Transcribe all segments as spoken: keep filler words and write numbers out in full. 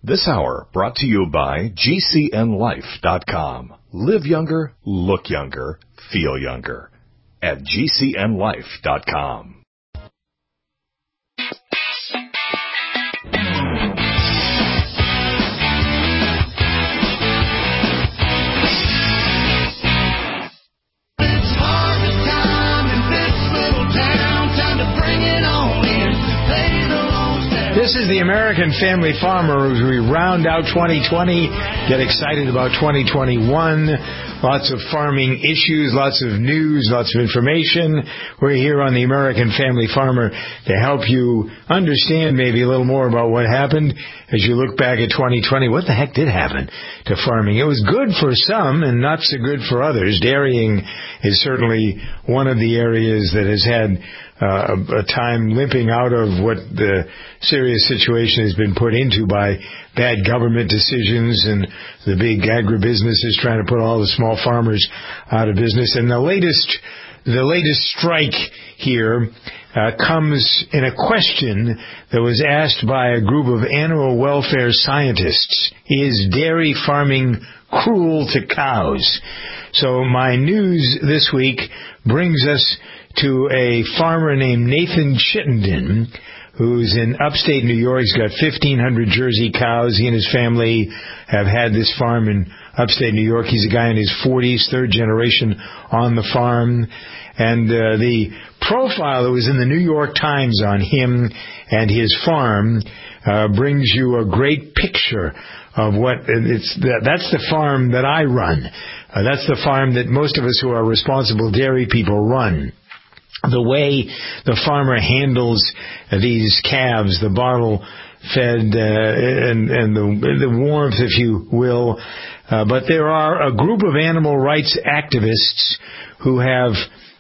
This hour brought to you by G C N life dot com. Live younger, look younger, feel younger at G C N life dot com. This is the American Family Farmer as we round out twenty twenty, get excited about twenty twenty-one. Lots of farming issues, lots of news, lots of information. We're here on the American Family Farmer to help you understand maybe a little more about what happened as you look back at twenty twenty. What the heck did happen to farming? It was good for some and not so good for others. Dairying is certainly one of the areas that has had Uh, a, a time limping out of what the serious situation has been put into by bad government decisions and the big agribusinesses trying to put all the small farmers out of business. And the latest, the latest strike here uh, comes in a question that was asked by a group of animal welfare scientists. Is dairy farming cruel to cows? So my news this week brings us to a farmer named Nathan Chittenden, who's in upstate New York. He's got fifteen hundred Jersey cows. He and his family have had this farm in upstate New York. He's a guy in his forties, third generation on the farm. And uh, the profile that was in the New York Times on him and his farm uh, brings you a great picture of what it's. That's the farm that I run. Uh, that's the farm that most of us who are responsible dairy people run. The way the farmer handles these calves, the bottle-fed uh, and, and the, the warmth, if you will. Uh, but there are a group of animal rights activists who have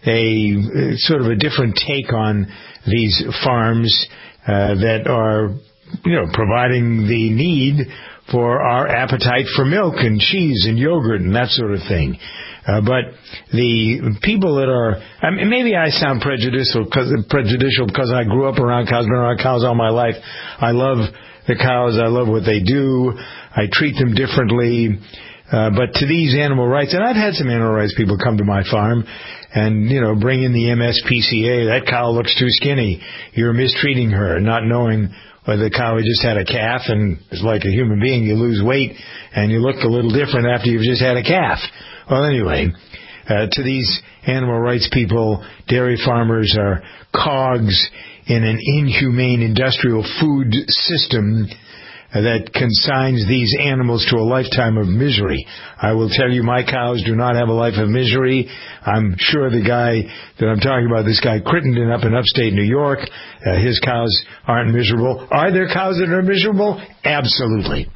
a sort of a different take on these farms uh, that are, you know, providing the need for our appetite for milk and cheese and yogurt and that sort of thing. Uh, but the people that are, I mean, maybe I sound prejudicial because prejudicial because I grew up around cows, been around cows all my life. I love the cows. I love what they do. I treat them differently. Uh, but to these animal rights, and I've had some animal rights people come to my farm and, you know, bring in the M S P C A. That cow looks too skinny. You're mistreating her, not knowing whether the cow just had a calf, and it's like a human being, you lose weight and you look a little different after you've just had a calf. Well, anyway, uh, to these animal rights people, dairy farmers are cogs in an inhumane industrial food system uh, that consigns these animals to a lifetime of misery. I will tell you, my cows do not have a life of misery. I'm sure the guy that I'm talking about, this guy Crittenden up in upstate New York, uh, his cows aren't miserable. Are there cows that are miserable? Absolutely.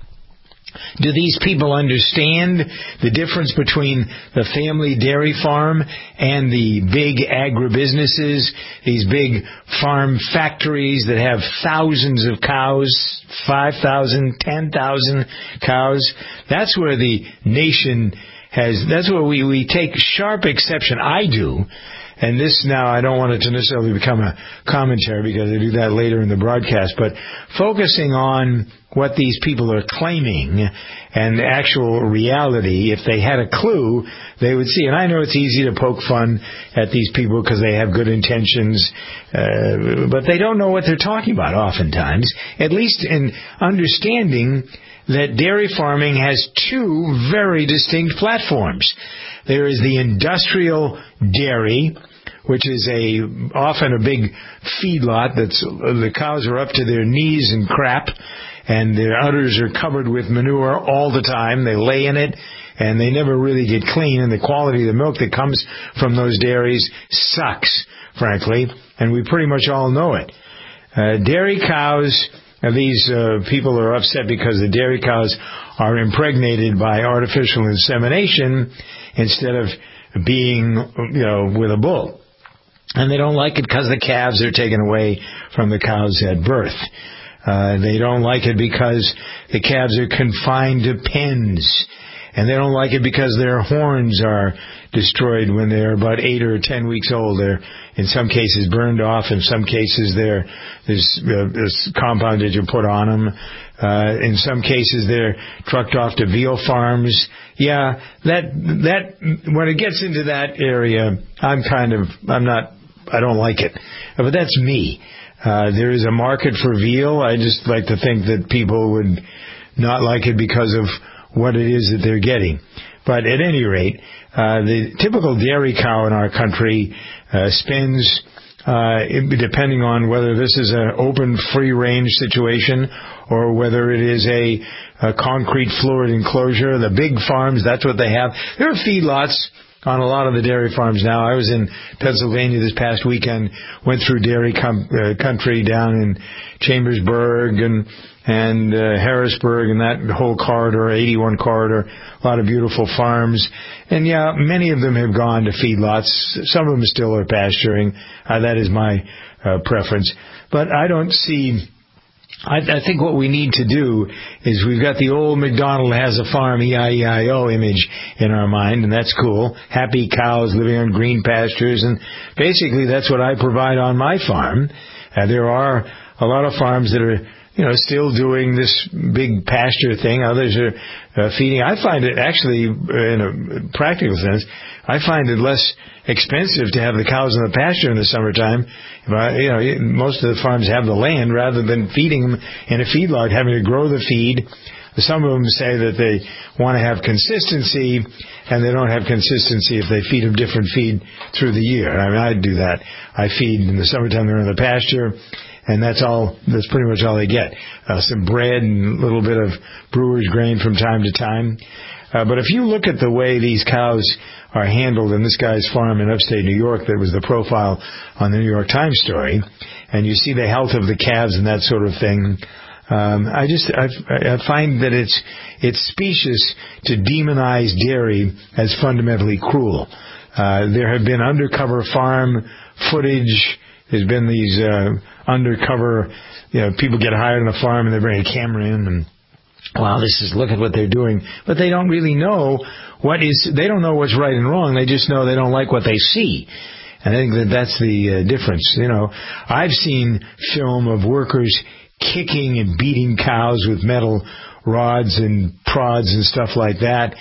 Do these people understand the difference between the family dairy farm and the big agribusinesses, these big farm factories that have thousands of cows, five thousand, ten thousand cows? That's where the nation has, that's where we, we take sharp exception. I do. And this now, I don't want it to necessarily become a commentary because I do that later in the broadcast, but focusing on what these people are claiming and actual reality, if they had a clue, they would see. And I know it's easy to poke fun at these people because they have good intentions, uh, but they don't know what they're talking about oftentimes, at least in understanding that dairy farming has two very distinct platforms. There is the industrial dairy, which is a often a big feedlot that's the cows are up to their knees in crap, and their udders are covered with manure all the time. They lay in it, and they never really get clean, and the quality of the milk that comes from those dairies sucks, frankly, and we pretty much all know it. Uh, dairy cows, uh, these uh, people are upset because the dairy cows are impregnated by artificial insemination instead of being, you know, with a bull. And they don't like it because the calves are taken away from the cows at birth. Uh, they don't like it because the calves are confined to pens And they don't like it because their horns are destroyed when they're about eight or ten weeks old. They're, in some cases, burned off. In some cases, they're, there's uh, this compound that you put on them. Uh, in some cases, they're trucked off to veal farms. Yeah, that, that, when it gets into that area, I'm kind of, I'm not, I don't like it. But that's me. Uh, there is a market for veal. I just like to think that people would not like it because of what it is that they're getting. But at any rate, uh, the typical dairy cow in our country uh, spends, uh, depending on whether this is an open, free-range situation or whether it is a, a concrete floored enclosure, the big farms, that's what they have. There are feedlots on a lot of the dairy farms now. I was in Pennsylvania this past weekend, went through dairy com- uh, country down in Chambersburg and and uh, Harrisburg and that whole corridor, eighty-one corridor, a lot of beautiful farms. And yeah, many of them have gone to feedlots. Some of them still are pasturing. Uh, that is my uh, preference. But I don't see... I, I think what we need to do is we've got the old McDonald has a farm, E I E I O image in our mind, and that's cool. Happy cows living on green pastures, and basically that's what I provide on my farm. Uh, there are a lot of farms that are, you know, still doing this big pasture thing. Others are uh, feeding. I find it actually, uh, in a practical sense, I find it less expensive to have the cows in the pasture in the summertime. If I, you know, most of the farms have the land rather than feeding them in a feedlot, having to grow the feed. Some of them say that they want to have consistency, and they don't have consistency if they feed them different feed through the year. I mean, I do that. I feed in the summertime, they're in the pasture, and that's all, that's pretty much all they get. Uh, some bread and a little bit of brewer's grain from time to time. Uh, but if you look at the way these cows are handled in this guy's farm in upstate New York that was the profile on the New York Times story, and you see the health of the calves and that sort of thing, um, I just I, I find that it's it's specious to demonize dairy as fundamentally cruel. Uh, there have been undercover farm footage. There's been these uh, undercover, you know, people get hired on a farm and they bring a camera in and, wow, this is, look at what they're doing. But they don't really know what is, they don't know what's right and wrong. They just know they don't like what they see. And I think that that's the uh, difference. You know, I've seen film of workers kicking and beating cows with metal rods and prods and stuff like that.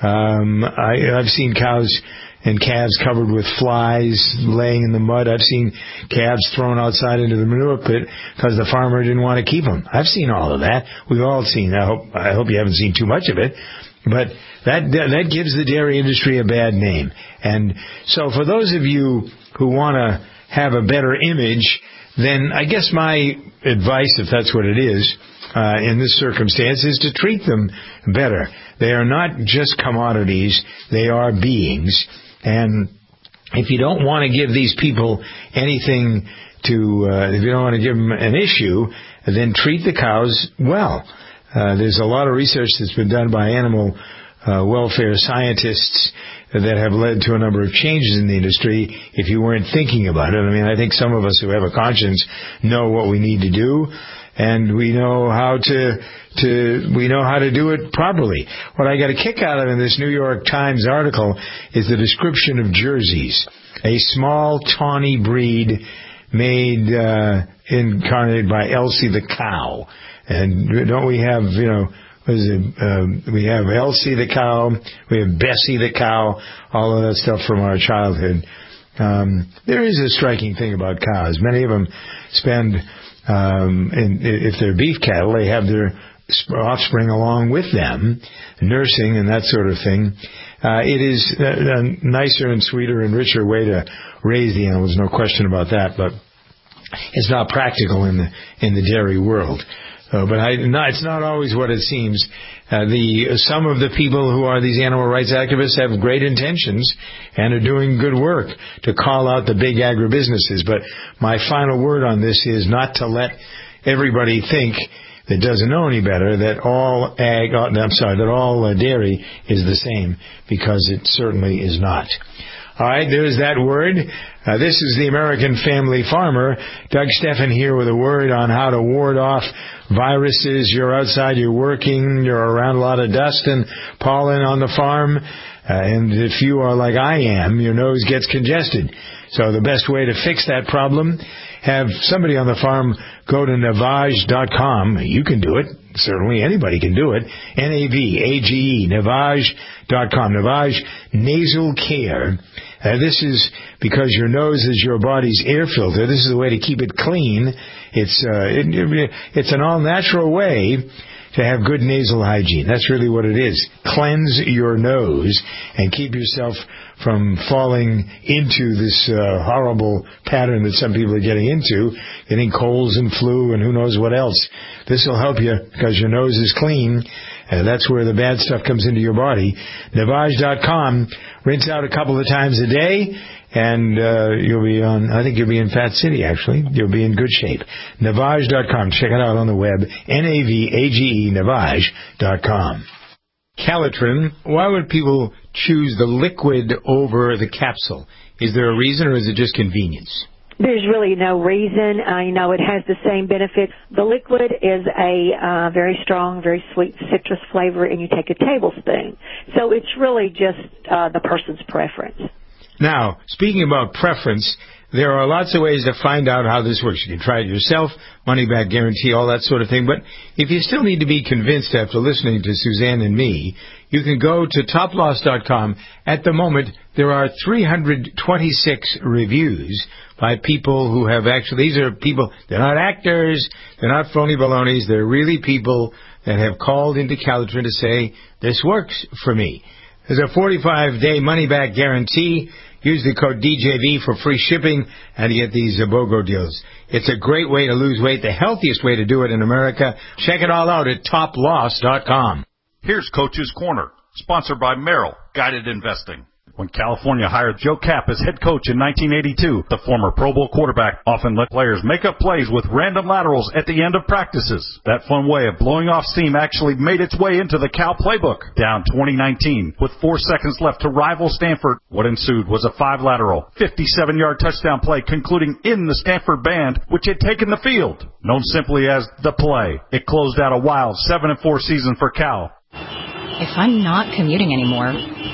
Um, I, I've seen cows and calves covered with flies laying in the mud. I've seen calves thrown outside into the manure pit because the farmer didn't want to keep them. I've seen all of that. We've all seen. I hope I hope you haven't seen too much of it, but that that gives the dairy industry a bad name. And so, for those of you who want to have a better image, then I guess my advice, if that's what it is, uh, in this circumstance, is to treat them better. They are not just commodities; they are beings. And if you don't want to give these people anything to, uh, if you don't want to give them an issue, then treat the cows well. Uh, there's a lot of research that's been done by animal uh, welfare scientists that have led to a number of changes in the industry if you weren't thinking about it. I mean, I think some of us who have a conscience know what we need to do, and we know how to, to, we know how to do it properly. What I got a kick out of in this New York Times article is the description of jerseys. A small, tawny breed made, uh, incarnated by Elsie the cow. And don't we have, you know, what is it? Um, we have Elsie the cow, we have Bessie the cow, all of that stuff from our childhood. Um, there is a striking thing about cows. Many of them spend, um, in, if they're beef cattle, they have their offspring along with them, nursing and that sort of thing. Uh, it is a, a nicer and sweeter and richer way to raise the animals, no question about that, but it's not practical in the in the dairy world. Uh, but I, not, it's not always what it seems. Uh, the some of the people who are these animal rights activists have great intentions and are doing good work to call out the big agribusinesses. But my final word on this is not to let everybody think that doesn't know any better that all ag, I'm sorry, that all uh, dairy is the same, because it certainly is not. All right, there's that word. Uh, this is the American Family Farmer. Doug Steffen here with a word on how to ward off viruses. You're outside, you're working, you're around a lot of dust and pollen on the farm. Uh, and if you are like I am, your nose gets congested. So the best way to fix that problem, have somebody on the farm go to navage dot com. You can do it. Certainly anybody can do it. N A V A G E, navage dot com. Navage Nasal Care. Uh, this is because your nose is your body's air filter. This is the way to keep it clean. It's uh, it, it's an all-natural way to have good nasal hygiene. That's really what it is. Cleanse your nose and keep yourself from falling into this uh, horrible pattern that some people are getting into, getting colds and flu and who knows what else. This will help you because your nose is clean. Uh, that's where the bad stuff comes into your body. navage dot com. Rinse out a couple of times a day, and uh, you'll be on, I think you'll be in Fat City, actually. You'll be in good shape. navage dot com. Check it out on the web. N A V A G E, navage dot com. Calitrin, why would people choose the liquid over the capsule? Is there a reason, or is it just convenience? There's really no reason. Uh, you know, it has the same benefits. The liquid is a uh, very strong, very sweet citrus flavor, and you take a tablespoon. So it's really just uh, the person's preference. Now, speaking about preference, there are lots of ways to find out how this works. You can try it yourself, money-back guarantee, all that sort of thing. But if you still need to be convinced after listening to Suzanne and me, you can go to top loss dot com. At the moment, there are three hundred twenty-six reviews by people who have actually, these are people, they're not actors, they're not phony balonies, they're really people that have called into Calitrin to say, this works for me. There's a forty-five day money-back guarantee. Use the code D J V for free shipping and you get these uh, BOGO deals. It's a great way to lose weight, the healthiest way to do it in America. Check it all out at top loss dot com. Here's Coach's Corner, sponsored by Merrill Guided Investing. When California hired Joe Kapp as head coach in nineteen eighty-two, the former Pro Bowl quarterback often let players make up plays with random laterals at the end of practices. That fun way of blowing off steam actually made its way into the Cal playbook. Down twenty nineteen, with four seconds left to rival Stanford, what ensued was a five-lateral, fifty-seven yard touchdown play concluding in the Stanford band, which had taken the field. Known simply as the play, it closed out a wild seven and four season for Cal. If I'm not commuting anymore,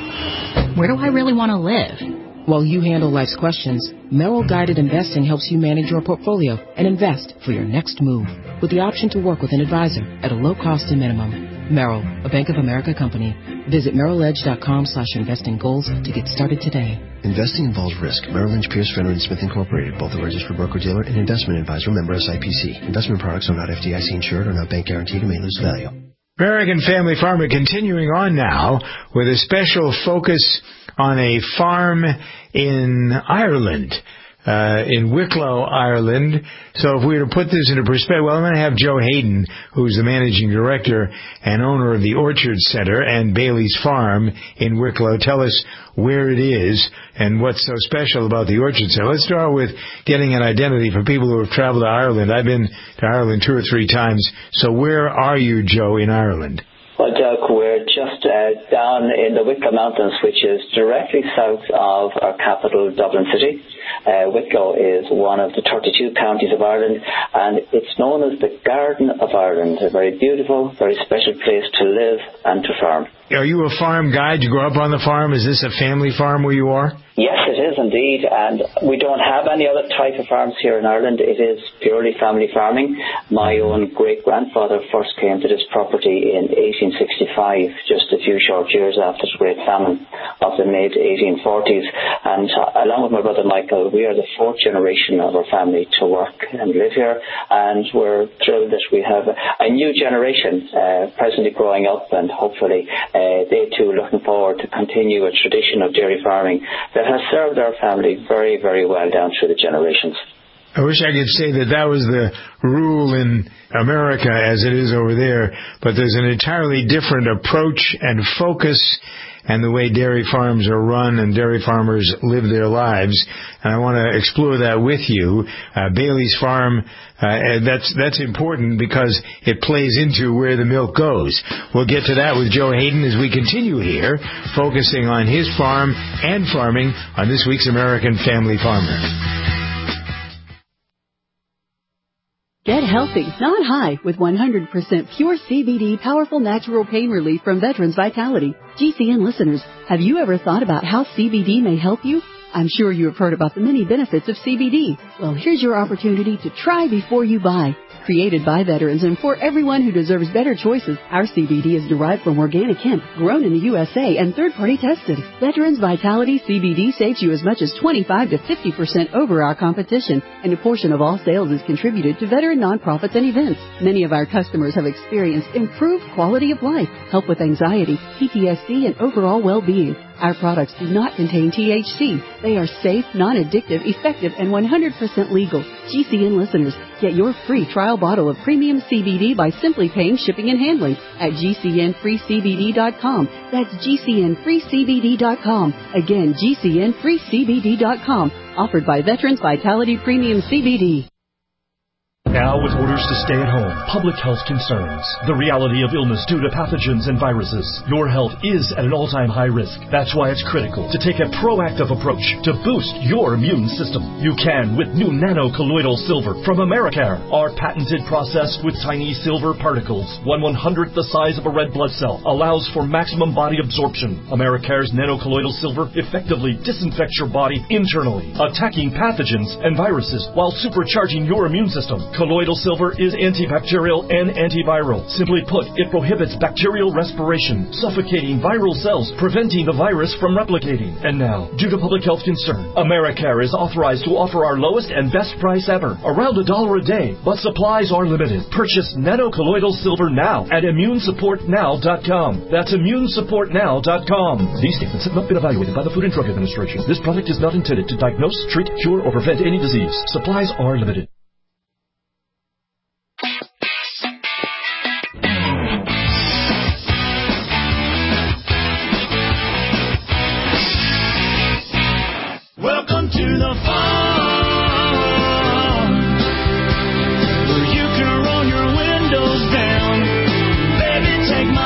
where do I really want to live? While you handle life's questions, Merrill Guided Investing helps you manage your portfolio and invest for your next move with the option to work with an advisor at a low cost and minimum. Merrill, a Bank of America company. Visit merrill edge dot com slash investing goals to get started today. Investing involves risk. Merrill Lynch, Pierce, Fenner and Smith Incorporated, both a registered broker-dealer and investment advisor, member S I P C. Investment products are not F D I C insured or not bank guaranteed and may lose value. American Family Farmer continuing on now with a special focus on a farm in Ireland, uh, in Wicklow, Ireland. So if we were to put this into perspective, well, I'm going to have Joe Hayden, who's the managing director and owner of the Orchard Center and Bailey's Farm in Wicklow, tell us where it is and what's so special about the Orchard Center. Let's start with getting an identity for people who have traveled to Ireland. I've been to Ireland two or three times. So where are you, Joe, in Ireland? Well, Doug, we're just uh, down in the Wicklow Mountains, which is directly south of our capital, Dublin City. Uh, Wicklow is one of the thirty-two counties of Ireland, and it's known as the Garden of Ireland, a very beautiful, very special place to live and to farm. Are you a farm guy? Did you grow up on the farm? Is this a family farm where you are? Yes, it is indeed, and we don't have any other type of farms here in Ireland. It is purely family farming. My own great-grandfather first came to this property in eighteen sixty-five, just a few short years after the Great Famine of the mid eighteen forties, and uh, along with my brother Michael, we are the fourth generation of our family to work and live here, and we're thrilled that we have a new generation uh, presently growing up, and hopefully uh, they too looking forward to continue a tradition of dairy farming that has served our family very, very well down through the generations. I wish I could say that that was the rule in America as it is over there, but there's an entirely different approach and focus and the way dairy farms are run and dairy farmers live their lives. And I want to explore that with you. Uh, Bailey's Farm, uh, that's that's important because it plays into where the milk goes. We'll get to that with Joe Hayden as we continue here, focusing on his farm and farming on this week's American Family Farmer. Get healthy, not high, with one hundred percent pure C B D powerful natural pain relief from Veterans Vitality. G C N listeners, have you ever thought about how C B D may help you? I'm sure you have heard about the many benefits of C B D. Well, here's your opportunity to try before you buy. Created by veterans and for everyone who deserves better choices, our C B D is derived from organic hemp, grown in the U S A and third-party tested. Veterans Vitality C B D saves you as much as twenty-five to fifty percent over our competition, and a portion of all sales is contributed to veteran nonprofits and events. Many of our customers have experienced improved quality of life, help with anxiety, P T S D, and overall well-being. Our products do not contain T H C. They are safe, non-addictive, effective, and one hundred percent legal. G C N listeners, get your free trial bottle of premium C B D by simply paying shipping and handling at G C N free C B D dot com. That's G C N free C B D dot com. Again, G C N free C B D dot com. Offered by Veterans Vitality Premium C B D. Now with orders to stay at home, public health concerns, the reality of illness due to pathogens and viruses, your health is at an all-time high risk. That's why it's critical to take a proactive approach to boost your immune system. You can with new nano-colloidal silver from Americare. Our patented process with tiny silver particles, one one-hundredth the size of a red blood cell, allows for maximum body absorption. Americare's nano-colloidal silver effectively disinfects your body internally, attacking pathogens and viruses while supercharging your immune system. Colloidal silver is antibacterial and antiviral. Simply put, it prohibits bacterial respiration, suffocating viral cells, preventing the virus from replicating. And now, due to public health concern, Americare is authorized to offer our lowest and best price ever, around a dollar a day, but supplies are limited. Purchase nano-colloidal silver now at immune support now dot com. That's immune support now dot com. These statements have not been evaluated by the Food and Drug Administration. This product is not intended to diagnose, treat, cure, or prevent any disease. Supplies are limited. Welcome to the farm, where you can roll your windows down. Baby, take my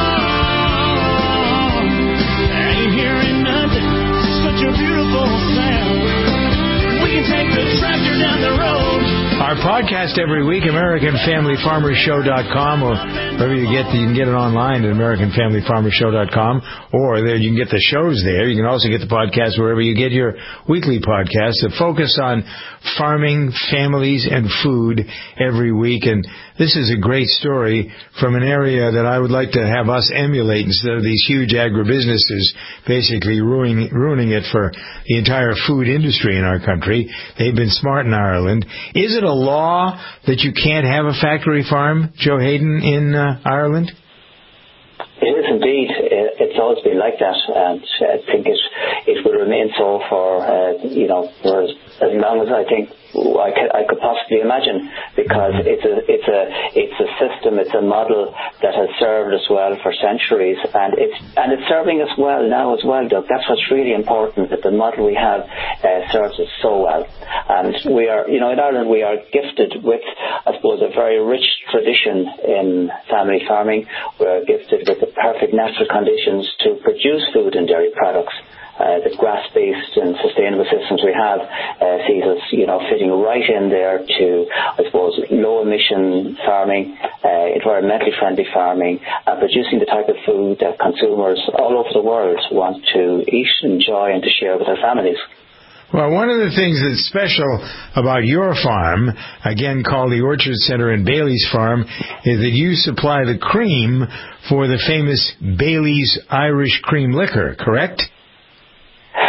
arm. I ain't hearing nothing, such a beautiful sound. We can take the tractor down the road. Our podcast every week, American Family Farmer Show dot com, or wherever you get the, you can get it online at American Family Farmer Show dot com, or there you can get the shows there. You can also get the podcast wherever you get your weekly podcasts that focus on farming, families, and food every week. And this is a great story from an area that I would like to have us emulate instead of these huge agribusinesses basically ruining, ruining it for the entire food industry in our country. They've been smart in Ireland. Is it a law that you can't have a factory farm, Joe Hayden, in uh, Ireland? It is indeed. It's always been like that, and I think it it will remain so for uh, you know for as, as long as I think I could, I could possibly imagine, because it's a it's a it's a system, it's a model that has served us well for centuries, and it's and it's serving us well now as well, Doug. That's what's really important, that the model we have uh, serves us so well. And we are, you know, in Ireland we are gifted with, I suppose, a very rich tradition in family farming. We're gifted with the perfect natural conditions to produce food and dairy products. Uh, the grass-based and sustainable systems we have uh, sees us, you know, fitting right in there to, I suppose, low-emission farming, uh, environmentally friendly farming, and producing the type of food that consumers all over the world want to eat, enjoy, and to share with their families. Well, one of the things that's special about your farm, again called the Orchard Center and Bailey's Farm, is that you supply the cream for the famous Bailey's Irish Cream Liquor, correct?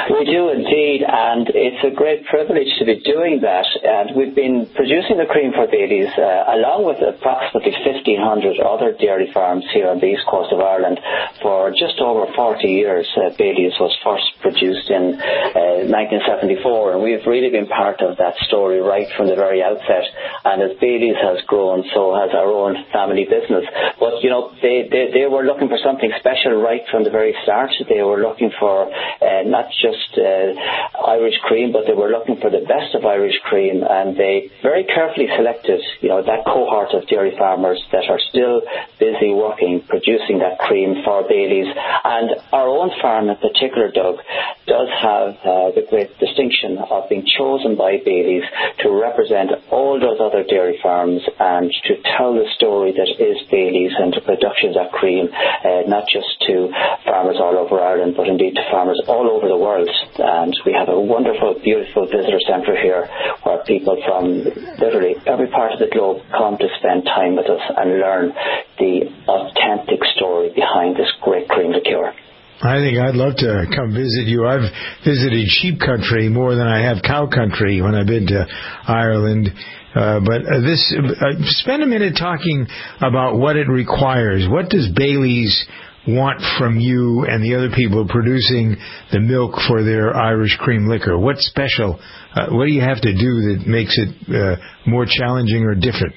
We do indeed, and it's a great privilege to be doing that. And we've been producing the cream for Bailey's uh, along with approximately fifteen hundred other dairy farms here on the east coast of Ireland for just over forty years. Uh, Bailey's was first produced in uh, nineteen seventy-four, and we've really been part of that story right from the very outset. And as Bailey's has grown, so has our own family business. But, you know, they, they, they were looking for something special right from the very start. They were looking for uh, not just uh, Irish cream, but they were looking for the best of Irish cream, and they very carefully selected, you know, that cohort of dairy farmers that are still busy working, producing that cream for Bailey's. And our own farm in particular, Doug, does have uh, the great distinction of being chosen by Bailey's to represent all those other dairy farms and to tell the story that is Bailey's and the production of that cream, uh, not just to farmers all over Ireland, but indeed to farmers all over the world. And we have a wonderful, beautiful visitor centre here where people from literally every part of the globe come to spend time with us and learn the authentic story behind this great cream liqueur. I think I'd love to come visit you. I've visited sheep country more than I have cow country when I've been to Ireland. Uh, but uh, this, uh, spend a minute talking about what it requires. What does Bailey's want from you and the other people producing the milk for their Irish cream liquor? What's special? Uh, what do you have to do that makes it uh, more challenging or different?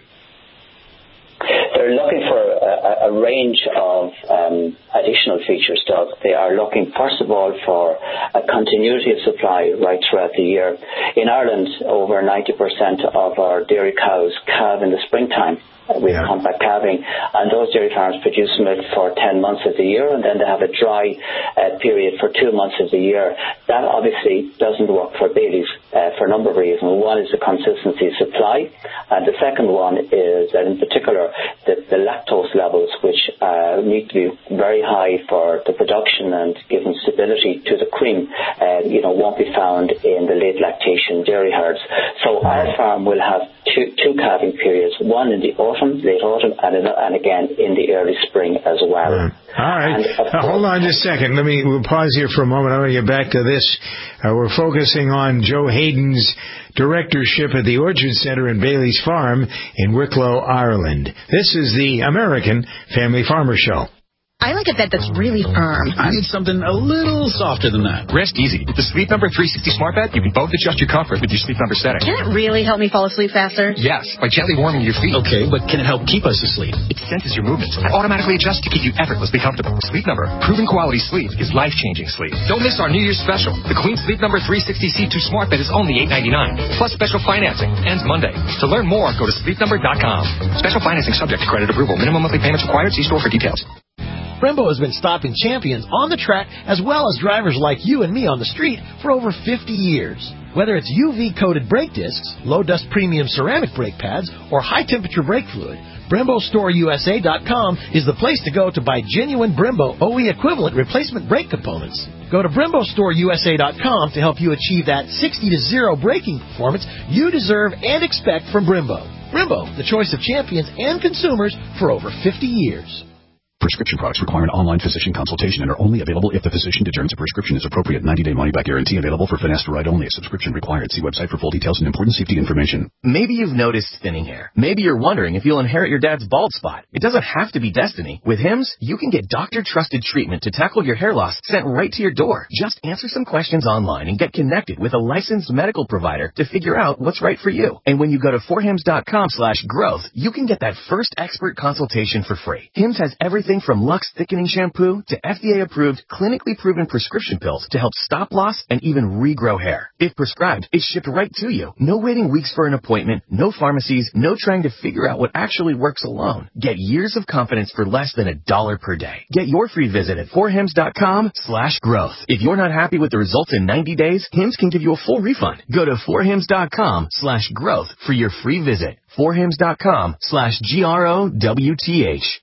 They're looking for a, a range of um, additional features, Doug. They are looking, first of all, for a continuity of supply right throughout the year. In Ireland, over ninety percent of our dairy cows calve in the springtime. We have yeah. compact calving, and those dairy farms produce milk for ten months of the year, and then they have a dry uh, period for two months of the year. That obviously doesn't work for Bailey's uh, for a number of reasons. One is the consistency of supply, and the second one is that in particular the, the lactose levels, which uh, need to be very high for the production and giving stability to the cream, uh, you know, won't be found in the late lactation dairy herds. So our farm will have two, two calving periods, one in the autumn, late autumn, and, in, and again in the early spring as well. All right. Uh, hold on just a second. Let me, we'll pause here for a moment. I want to get back to this. Uh, we're focusing on Joe Hayden's directorship at the Orchard Center in Bailey's Farm in Wicklow, Ireland. This is the American Family Farmer Show. I like a bed that's really firm. I need something a little softer than that. Rest easy. With the Sleep Number three sixty Smart Bed, you can both adjust your comfort with your Sleep Number setting. Can it really help me fall asleep faster? Yes, by gently warming your feet. Okay, but can it help keep us asleep? It senses your movements and automatically adjusts to keep you effortlessly comfortable. Sleep Number. Proven quality sleep is life-changing sleep. Don't miss our New Year's special. The Queen Sleep Number three sixty C two Smart Bed is only eight ninety-nine, plus special financing. Ends Monday. To learn more, go to sleep number dot com. Special financing subject to credit approval. Minimum monthly payments required. See store for details. Brembo has been stopping champions on the track as well as drivers like you and me on the street for over fifty years. Whether it's U V-coated brake discs, low-dust premium ceramic brake pads, or high-temperature brake fluid, Brembo Store U S A dot com is the place to go to buy genuine Brembo O E equivalent replacement brake components. Go to Brembo Store U S A dot com to help you achieve that sixty to zero braking performance you deserve and expect from Brembo. Brembo, the choice of champions and consumers for over fifty years. Prescription products require an online physician consultation and are only available if the physician determines a prescription is appropriate. ninety-day money-back guarantee available for finasteride only. Subscription required. See website for full details and important safety information. Maybe you've noticed thinning hair. Maybe you're wondering if you'll inherit your dad's bald spot. It doesn't have to be destiny. With Hims, you can get doctor-trusted treatment to tackle your hair loss sent right to your door. Just answer some questions online and get connected with a licensed medical provider to figure out what's right for you. And when you go to four hims dot com slash growth, you can get that first expert consultation for free. Hims has everything from Lux thickening shampoo to F D A-approved, clinically proven prescription pills to help stop loss and even regrow hair. If prescribed, it's shipped right to you. No waiting weeks for an appointment, no pharmacies, no trying to figure out what actually works alone. Get years of confidence for less than a dollar per day. Get your free visit at four hims dot com slash growth. If you're not happy with the results in ninety days, Hims can give you a full refund. Go to four hims dot com slash growth for your free visit. four hims dot com slash G R O W T H.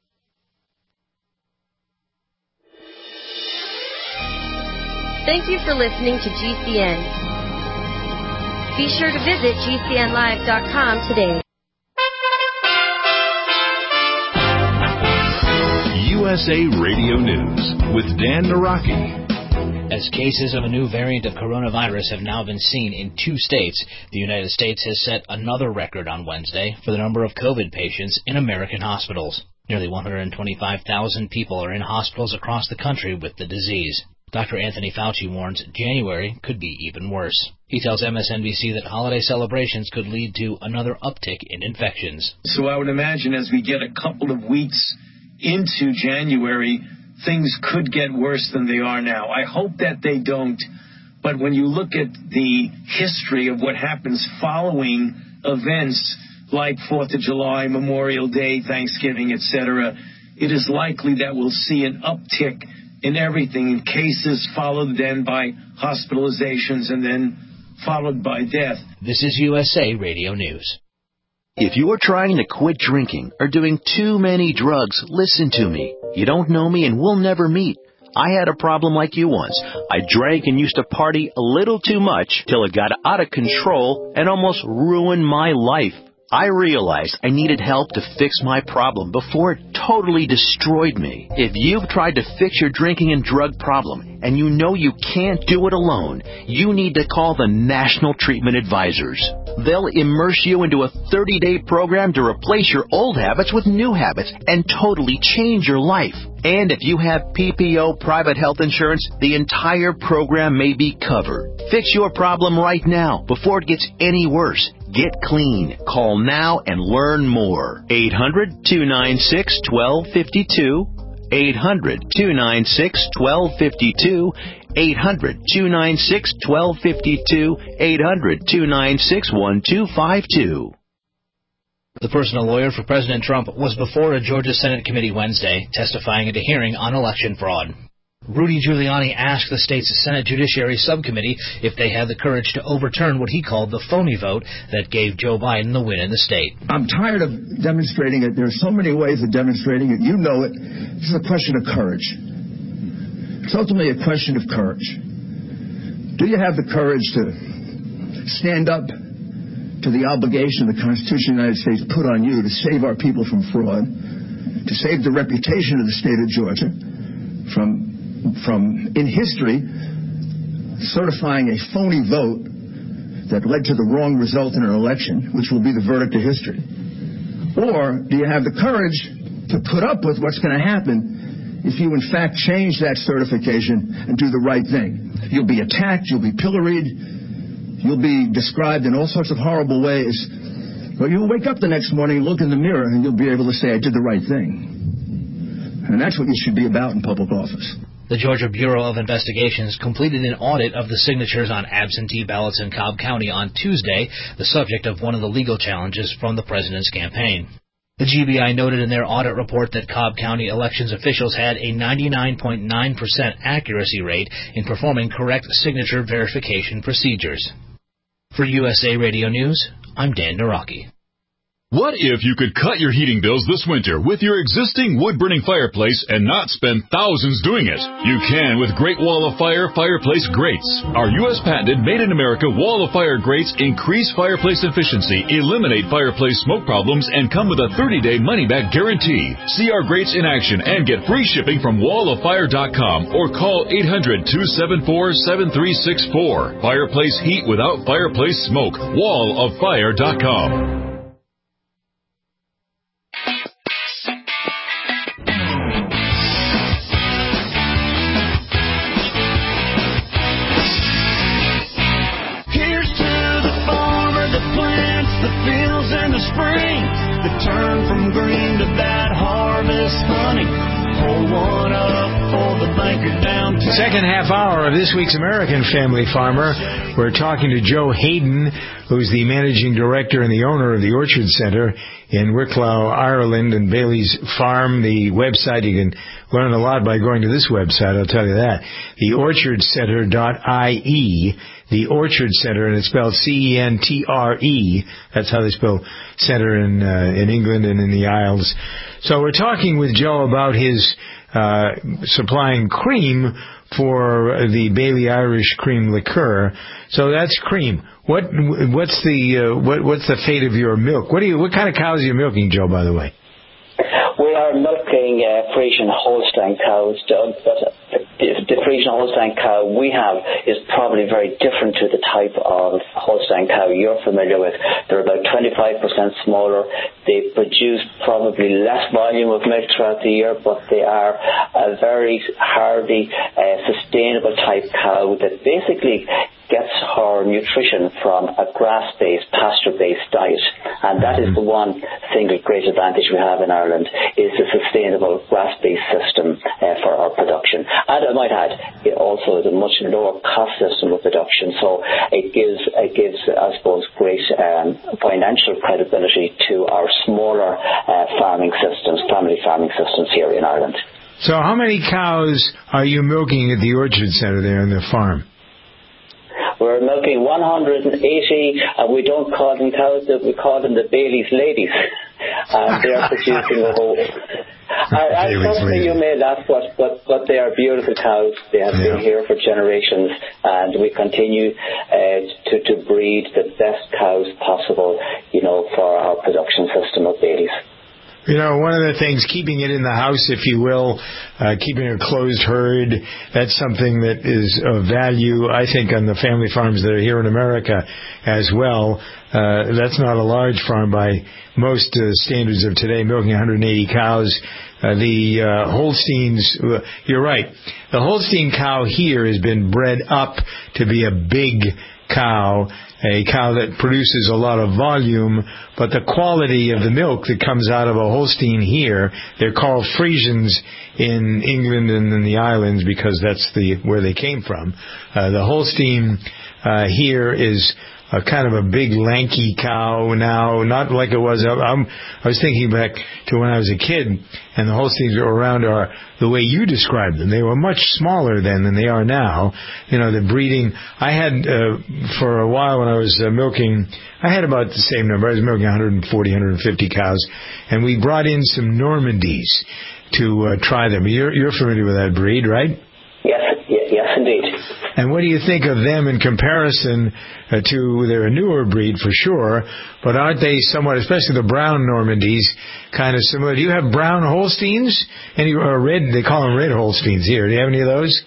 Thank you for listening to G C N. Be sure to visit G C N live dot com today. U S A Radio News with Dan Naraki. As cases of a new variant of coronavirus have now been seen in two states, the United States has set another record on Wednesday for the number of COVID patients in American hospitals. Nearly one hundred twenty-five thousand people are in hospitals across the country with the disease. Doctor Anthony Fauci warns January could be even worse. He tells M S N B C that holiday celebrations could lead to another uptick in infections. So I would imagine as we get a couple of weeks into January, things could get worse than they are now. I hope that they don't. But when you look at the history of what happens following events like fourth of July, Memorial Day, Thanksgiving, et cetera, it is likely that we'll see an uptick in everything, in cases followed then by hospitalizations and then followed by death. This is U S A Radio News. If you are trying to quit drinking or doing too many drugs, listen to me. You don't know me and we'll never meet. I had a problem like you once. I drank and used to party a little too much till it got out of control and almost ruined my life. I realized I needed help to fix my problem before it totally destroyed me. If you've tried to fix your drinking and drug problem and you know you can't do it alone, you need to call the National Treatment Advisors. They'll immerse you into a thirty-day program to replace your old habits with new habits and totally change your life. And if you have P P O private health insurance, the entire program may be covered. Fix your problem right now before it gets any worse. Get clean. Call now and learn more. eight hundred, two nine six, one two five two. eight hundred, two nine six, one two five two. eight hundred, two nine six, one two five two. eight hundred, two nine six, one two five two. The personal lawyer for President Trump was before a Georgia Senate committee Wednesday, testifying at a hearing on election fraud. Rudy Giuliani asked the state's Senate Judiciary Subcommittee if they had the courage to overturn what he called the phony vote that gave Joe Biden the win in the state. I'm tired of demonstrating it. There are so many ways of demonstrating it. You know it. This is a question of courage. It's ultimately a question of courage. Do you have the courage to stand up to the obligation the Constitution of the United States put on you to save our people from fraud, to save the reputation of the state of Georgia from from, in history, certifying a phony vote that led to the wrong result in an election, which will be the verdict of history? Or do you have the courage to put up with what's going to happen if you, in fact, change that certification and do the right thing? You'll be attacked, you'll be pilloried, you'll be described in all sorts of horrible ways. But you'll wake up the next morning, look in the mirror, and you'll be able to say, I did the right thing. And that's what you should be about in public office. The Georgia Bureau of Investigations completed an audit of the signatures on absentee ballots in Cobb County on Tuesday, the subject of one of the legal challenges from the president's campaign. The G B I noted in their audit report that Cobb County elections officials had a ninety-nine point nine percent accuracy rate in performing correct signature verification procedures. For U S A Radio News, I'm Dan Naraki. What if you could cut your heating bills this winter with your existing wood-burning fireplace and not spend thousands doing it? You can with Great Wall of Fire fireplace grates. Our U S patented made-in-America Wall of Fire grates increase fireplace efficiency, eliminate fireplace smoke problems, and come with a thirty-day money-back guarantee. See our grates in action and get free shipping from wall of fire dot com or call eight hundred, two seven four, seven three six four. Fireplace heat without fireplace smoke. wall of fire dot com. Spring, the turn from green to bad harvest honey. Pull one up for the banker downtown. Second half hour of this week's American Family Farmer. We're talking to Joe Hayden, who's the managing director and the owner of the Orchard Center in Wicklow, Ireland, and Bailey's Farm. The website, you can learn a lot by going to this website, I'll tell you that. the orchard center dot I E. The Orchard Center, and it's spelled C E N T R E. That's how they spell center in uh, in England and in the Isles. So we're talking with Joe about his uh supplying cream for the Bailey Irish Cream Liqueur. So that's cream. What what's the uh, what what's the fate of your milk? What do you what kind of cows are you milking, Joe? By the way. We are milking uh, Frisian Holstein cows, Doug, but the the Friesian Holstein cow we have is probably very different to the type of Holstein cow you're familiar with. They're about twenty-five percent smaller. They produce probably less volume of milk throughout the year, but they are a very hardy, uh, sustainable type cow that basically gets her nutrition from a grass-based, pasture-based diet. And that is the one single great advantage we have in Ireland, is a sustainable grass-based system uh, for our production. And I might add, it also is a much lower cost system of production, so it gives, it gives I suppose, great um, financial credibility to our smaller uh, farming systems, family farming systems here in Ireland. So how many cows are you milking at the Orchard Centre there on the farm? We're milking one hundred eighty, and we don't call them cows, we call them the Bailey's ladies. And they're producing a whole... I, I trust me, you may laugh, but, but, but they are beautiful cows. They have yeah. been here for generations, and we continue uh, to, to breed the best cows possible, you know, for our production system of Bailey's. You know, one of the things, keeping it in the house, if you will, uh, keeping a closed herd, that's something that is of value, I think, on the family farms that are here in America as well. Uh, that's not a large farm by most uh, standards of today, milking one hundred eighty cows. Uh, the uh, Holsteins, uh, you're right, the Holstein cow here has been bred up to be a big cow, a cow that produces a lot of volume, but the quality of the milk that comes out of a Holstein here, they're called Friesians in England and in the islands because that's the where they came from. Uh, the Holstein uh, here is a kind of a big lanky cow now, not like it was. I'm, I was thinking back to when I was a kid, and the Holsteins were around are the way you described them. They were much smaller then than they are now. You know, the breeding. I had uh, for a while when I was uh, milking, I had about the same number. I was milking one forty, one fifty cows, and we brought in some Normandies to uh, try them. You're, you're familiar with that breed, right? Yes, yes, indeed. And what do you think of them in comparison uh, to, they're a newer breed for sure, but aren't they somewhat, especially the brown Normandies, kind of similar? Do you have brown Holsteins? Any or red? They call them red Holsteins here. Do you have any of those?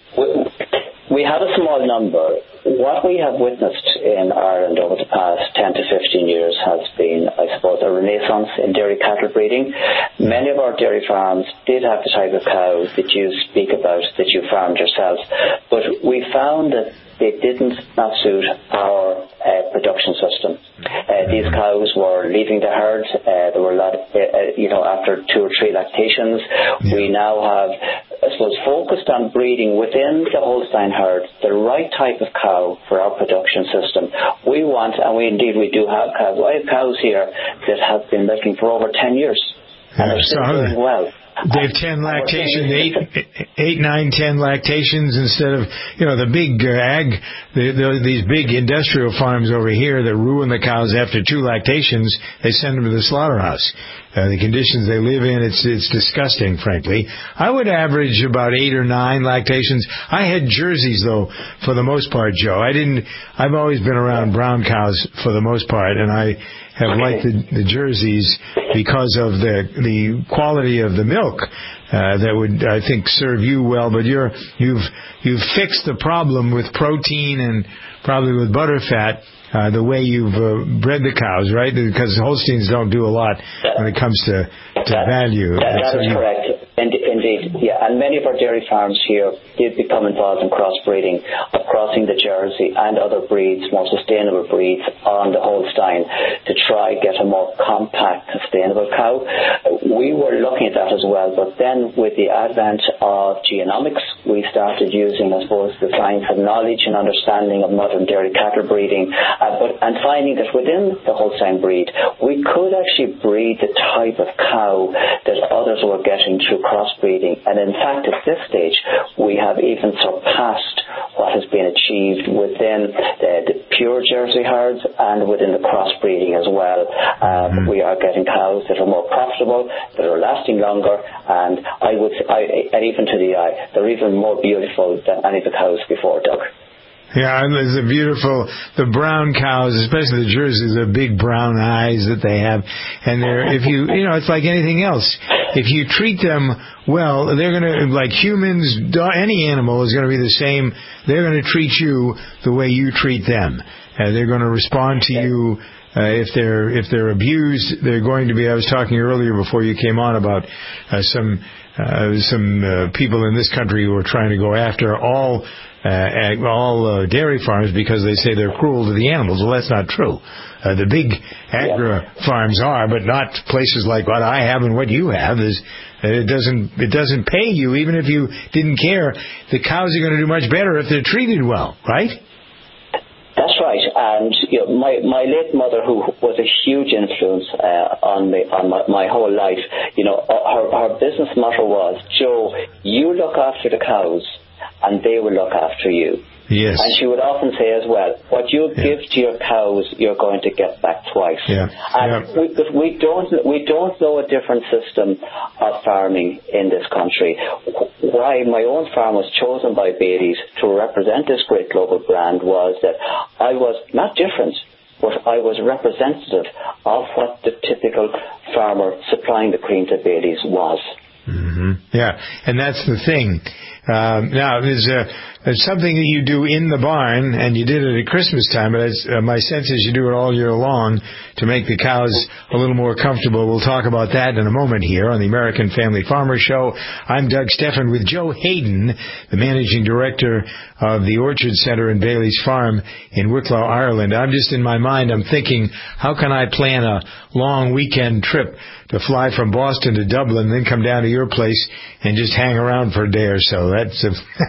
We, we have a small number. What we have witnessed in Ireland over the past ten to fifteen years has been, I suppose, a renaissance in dairy cattle breeding. Many of our dairy farms did have the type of cows that you speak about, that you farmed yourself, but we found that they didn't not suit our uh, production system. Uh, these cows were leaving the herd. Uh, there were a lot, of, uh, you know, after two or three lactations. Yeah. We now have, I suppose, focused on breeding within the Holstein herd the right type of cow for our production system. We want, and we indeed we do have cows. I have cows here that have been milking for over ten years, and yeah, they're still doing well. They have ten lactations, eight, eight, nine, ten lactations instead of, you know, the big uh, ag, the, the, these big industrial farms over here that ruin the cows after two lactations. They send them to the slaughterhouse. Uh, the conditions they live in, it's it's disgusting, frankly. I would average about eight or nine lactations. I had Jerseys, though, for the most part, Joe. I didn't. I've always been around brown cows for the most part, and I have liked the, the Jerseys because of the the quality of the milk uh, that would, I think, serve you well. But you're you've you've fixed the problem with protein and probably with butter fat. Uh, the way you've uh, bred the cows, right? Because Holsteins don't do a lot when it comes to, to that, value. That, that so is you... correct. Indeed, yeah. And many of our dairy farms here did become involved in crossbreeding, of crossing the Jersey and other breeds, more sustainable breeds, on the Holstein to try get a more compact, sustainable cow. We were looking at that as well, but then with the advent of genomics, we started using, I suppose, the science and knowledge and understanding of modern dairy cattle breeding, uh, but and finding that within the Holstein breed, we could actually breed the type of cow that others were getting through crossbreeding. And in fact, at this stage, we have even surpassed what has been achieved within the, the pure Jersey herds and within the crossbreeding as well. Um, mm-hmm. We are getting cows that are more profitable, that are lasting longer, and I would, I, and even to the eye, they're even more beautiful than any of the cows before, Doug. Yeah, and there's a beautiful, the brown cows, especially the Jerseys, the big brown eyes that they have. And they're, if you, you know, it's like anything else. If you treat them well, they're going to, like humans, any animal is going to be the same. They're going to treat you the way you treat them. Uh, they're going to respond to you. Uh, if they're if they're abused, they're going to be. I was talking earlier before you came on about uh, some uh, some uh, people in this country who are trying to go after all uh, ag- all uh, dairy farms because they say they're cruel to the animals. Well, that's not true. Uh, the big agri farms are, but not places like what I have and what you have. Is it doesn't it doesn't pay you even if you didn't care. The cows are going to do much better if they're treated well, right? That's right, and you know, my my late mother, who was a huge influence uh, on me on my, my whole life, you know, her her business motto was, Joe, you look after the cows, and they will look after you. Yes. And she would often say as well, what you yeah. give to your cows, you're going to get back twice. Yeah. And yeah. we, we don't we don't know a different system of farming in this country. Why my own farm was chosen by Bailey's to represent this great global brand was that I was not different, but I was representative of what the typical farmer supplying the cream to Bailey's was. Mm-hmm. Yeah, and that's the thing. Um, now, there's, uh, there's something that you do in the barn, and you did it at Christmas time, but it's, uh, my sense is you do it all year long to make the cows a little more comfortable. We'll talk about that in a moment here on the American Family Farmer Show. I'm Doug Steffen with Joe Hayden, the managing director of the Orchard Center in Bailey's Farm in Wicklow, Ireland. I'm just in my mind, I'm thinking, how can I plan a long weekend trip to fly from Boston to Dublin, then come down to your place and just hang around for a day or so? That's a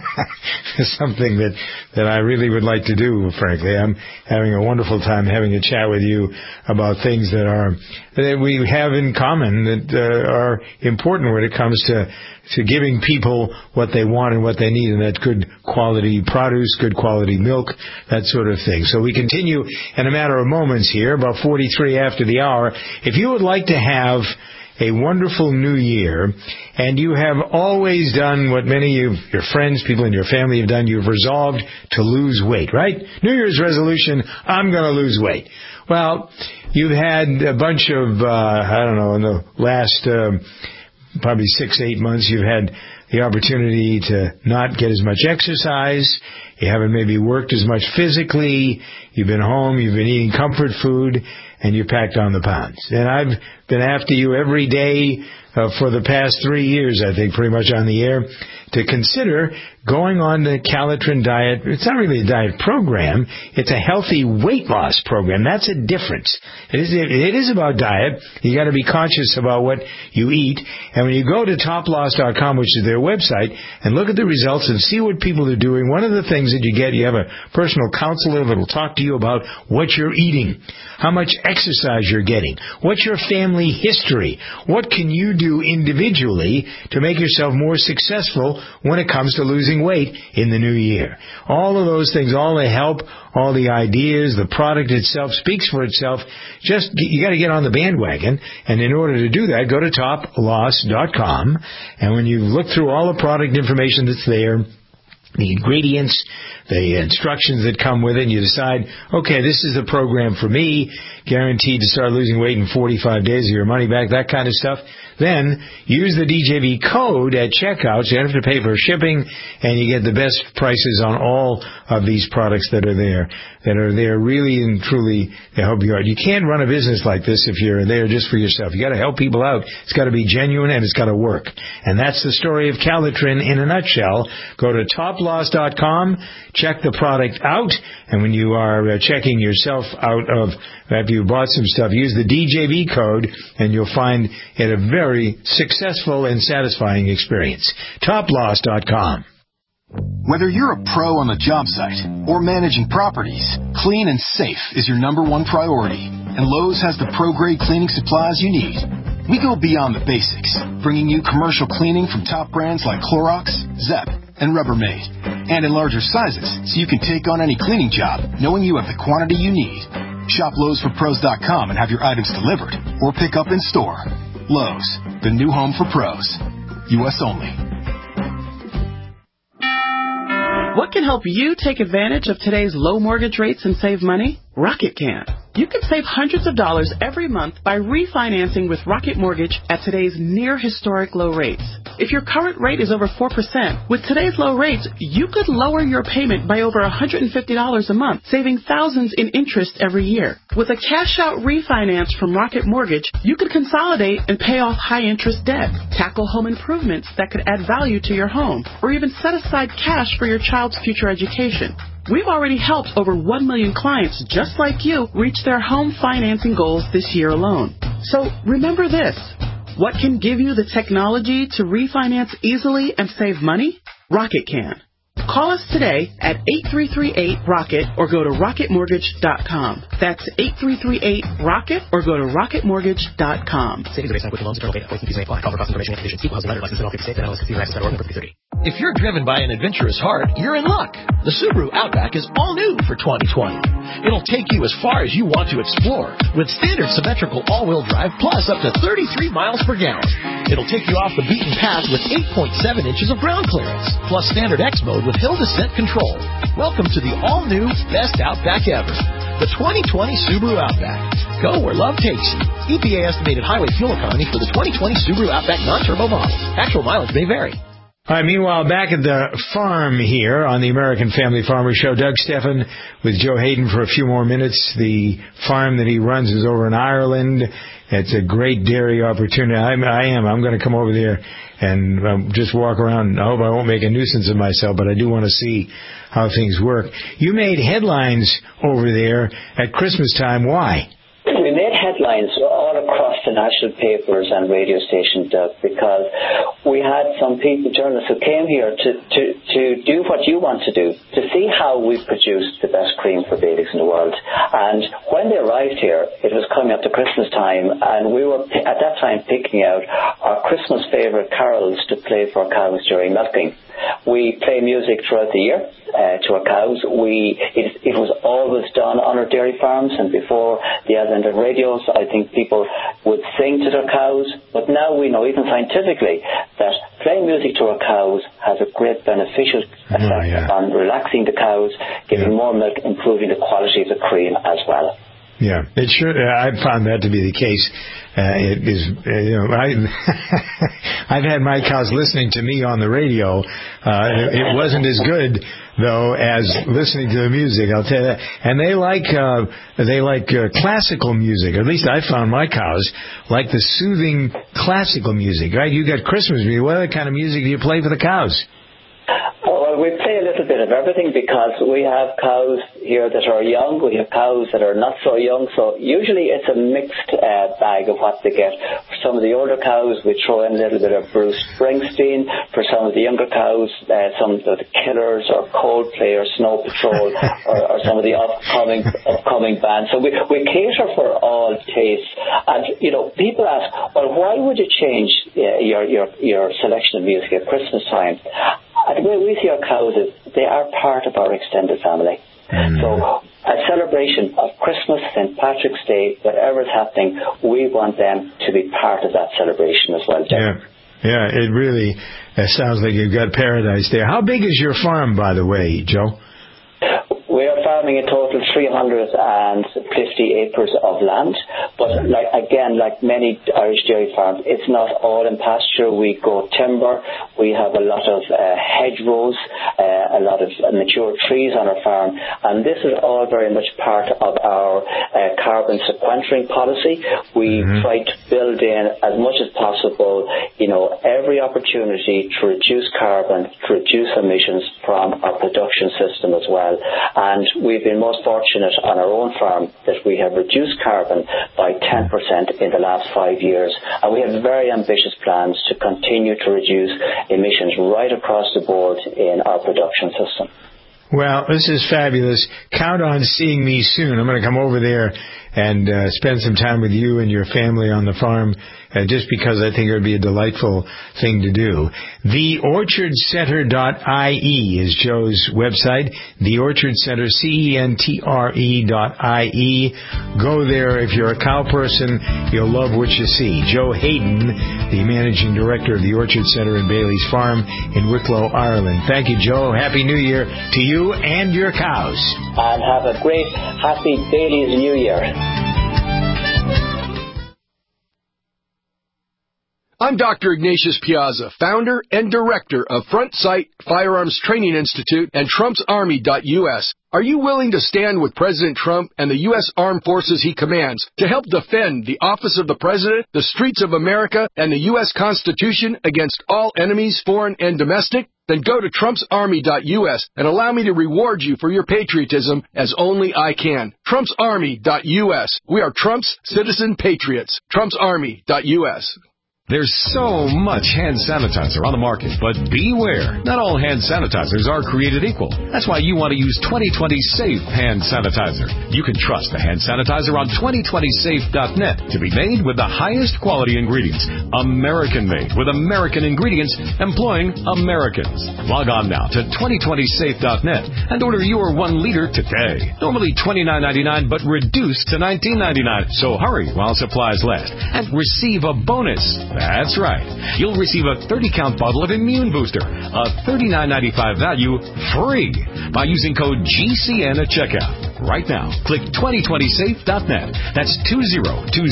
something that, that I really would like to do, frankly. I'm having a wonderful time having a chat with you about things that are that we have in common that uh, are important when it comes to to giving people what they want and what they need, and that's good quality produce, good quality milk, that sort of thing. So we continue in a matter of moments here, about forty-three after the hour. If you would like to have a wonderful new year, and you have always done what many of your friends, people in your family have done, you've resolved to lose weight, right? New Year's resolution, I'm going to lose weight. Well, you've had a bunch of, uh, I don't know, in the last uh, probably six, eight months, you've had the opportunity to not get as much exercise. You haven't maybe worked as much physically. You've been home. You've been eating comfort food, and you packed on the pounds. And I've been after you every day uh, for the past three years, I think, pretty much on the air, to consider going on the Calitrin diet. It's not really a diet program. It's a healthy weight loss program. That's a difference. It is, it is about diet. You got to be conscious about what you eat. And when you go to top loss dot com, which is their website, and look at the results and see what people are doing, one of the things that you get, you have a personal counselor that will talk to you about what you're eating, how much exercise you're getting, what's your family history, what can you do individually to make yourself more successful when it comes to losing weight in the new year. All of those things, all the help, all the ideas, the product itself speaks for itself. Just, you got to get on the bandwagon, and in order to do that, go to top loss dot com, and when you look through all the product information that's there, the ingredients, the instructions that come with it, and you decide, okay, this is the program for me, guaranteed to start losing weight in forty-five days, or your money back, that kind of stuff. Then use the D J V code at checkout, so you don't have to pay for shipping, and you get the best prices on all of these products that are there, that are there really and truly to help you out. You can't run a business like this if you're there just for yourself. You got to help people out. It's got to be genuine, and it's got to work. And that's the story of Calitrin in a nutshell. Go to top loss dot com, check the product out, and when you are uh, checking yourself out of, after you bought some stuff, use the D J V code, and you'll find it a very Very successful and satisfying experience. top loss dot com. Whether you're a pro on the job site or managing properties, clean and safe is your number one priority. And Lowe's has the pro-grade cleaning supplies you need. We go beyond the basics, bringing you commercial cleaning from top brands like Clorox, Zep, and Rubbermaid. And in larger sizes, so you can take on any cleaning job, knowing you have the quantity you need. Shop Lowe's for Pros dot com and have your items delivered, or pick up in store. Lowe's, the new home for pros. U S only. What can help you take advantage of today's low mortgage rates and save money? Rocket can. You can save hundreds of dollars every month by refinancing with Rocket Mortgage at today's near historic low rates. If your current rate is over four percent, with today's low rates, you could lower your payment by over one hundred fifty dollars a month, saving thousands in interest every year. With a cash-out refinance from Rocket Mortgage, you could consolidate and pay off high-interest debt, tackle home improvements that could add value to your home, or even set aside cash for your child's future education. We've already helped over one million clients just like you reach their home financing goals this year alone. So remember this. What can give you the technology to refinance easily and save money? Rocket can. Call us today at eight three three eight ROCKET or go to rocket mortgage dot com. That's eight three three eight ROCKET or go to rocket mortgage dot com. Savings based on equity loans, internal data, points and fees may apply. Call for cost information and conditions. Equal housing lender, license in all fifty states, and L S C license dot org, number thirty. If you're driven by an adventurous heart, you're in luck. The Subaru Outback is all new for twenty twenty. It'll take you as far as you want to explore with standard symmetrical all-wheel drive plus up to thirty-three miles per gallon. It'll take you off the beaten path with eight point seven inches of ground clearance plus standard X mode with hill descent control. Welcome to the all-new best Outback ever, the twenty twenty Subaru Outback. Go where love takes you. E P A estimated highway fuel economy for the twenty twenty Subaru Outback non-turbo model. Actual mileage may vary. All right, meanwhile, back at the farm here on the American Family Farmer Show, Doug Stephan with Joe Hayden for a few more minutes. The farm that he runs is over in Ireland. It's a great dairy opportunity. I'm, I am. I'm going to come over there and um, just walk around. I hope I won't make a nuisance of myself, but I do want to see how things work. You made headlines over there at Christmas time. Why? We made headlines all across the national papers and radio stations, Doug, because we had some people, journalists, who came here to, to, to do what you want to do, to see how we produced the best cream for babies in the world. And when they arrived here, it was coming up to Christmas time, and we were at that time picking out our Christmas favourite carols to play for cows during milking. We play music throughout the year uh, to our cows. We it, it was always done on our dairy farms, and before the advent of radios, I think people would sing to their cows. But now we know, even scientifically, that playing music to our cows has a great beneficial effect oh, yeah. on relaxing the cows, giving yeah. more milk, improving the quality of the cream as well. Yeah, it sure. Uh, I've found that to be the case. Uh, it is, uh, you know, I, I've had my cows listening to me on the radio. Uh, it, it wasn't as good though as listening to the music. I'll tell you that. And they like uh, they like uh, classical music. At least I found my cows like the soothing classical music. Right? You got Christmas music. What other kind of music do you play for the cows? Well, we play a little bit of everything because we have cows here that are young, we have cows that are not so young, so usually it's a mixed uh, bag of what they get. For some of the older cows, we throw in a little bit of Bruce Springsteen. For some of the younger cows, uh, some of the Killers or Coldplay or Snow Patrol or, or some of the upcoming upcoming bands. So we, we cater for all tastes. And, you know, people ask, well, why would you change uh, your, your, your selection of music at Christmas time? And the way we see our cows is they are part of our extended family. Mm. So a celebration of Christmas, Saint Patrick's Day, whatever is happening, we want them to be part of that celebration as well, Jeff. Yeah, yeah, it really uh, sounds like you've got paradise there. How big is your farm, by the way, Joe? We are farming a total three hundred fifty acres of land, but like again, like many Irish dairy farms, it's not all in pasture. We grow timber, we have a lot of uh, hedgerows, uh, a lot of mature trees on our farm, and this is all very much part of our uh, carbon sequestering policy. We mm-hmm. try to build in as much as possible, you know, every opportunity to reduce carbon, to reduce emissions from our production system as well. And we've been most fortunate on our own farm that we have reduced carbon by ten percent in the last five years. And we have very ambitious plans to continue to reduce emissions right across the board in our production system. Well, this is fabulous. Count on seeing me soon. I'm going to come over there and uh, spend some time with you and your family on the farm, uh, just because I think it would be a delightful thing to do. the orchard center dot I E is Joe's website. The Orchard Center, C E N T R E dot I E. Go there. If you're a cow person, you'll love what you see. Joe Hayden, the managing director of the Orchard Center in Bailey's Farm in Wicklow, Ireland. Thank you, Joe. Happy New Year to you and your cows. And have a great, happy Bailey's New Year. I'm Doctor Ignatius Piazza, founder and director of Front Sight Firearms Training Institute and Trump's Army dot U S. Are you willing to stand with President Trump and the U S Armed Forces he commands to help defend the office of the President, the streets of America, and the U S Constitution against all enemies, foreign and domestic? Then go to Trump's Army dot U S and allow me to reward you for your patriotism as only I can. Trump's Army dot U S. We are Trump's citizen patriots. Trump's Army dot U S. There's so much hand sanitizer on the market, but beware. Not all hand sanitizers are created equal. That's why you want to use twenty twenty Safe Hand Sanitizer. You can trust the hand sanitizer on twenty twenty safe dot net to be made with the highest quality ingredients. American-made with American ingredients employing Americans. Log on now to twenty twenty safe dot net and order your one liter today. Normally twenty-nine ninety-nine, but reduced to nineteen ninety-nine. So hurry while supplies last and receive a bonus. That's right. You'll receive a thirty count bottle of Immune Booster, a thirty-nine ninety-five value, free by using code G C N at checkout. Right now, click twenty twenty safe dot net. That's twenty twenty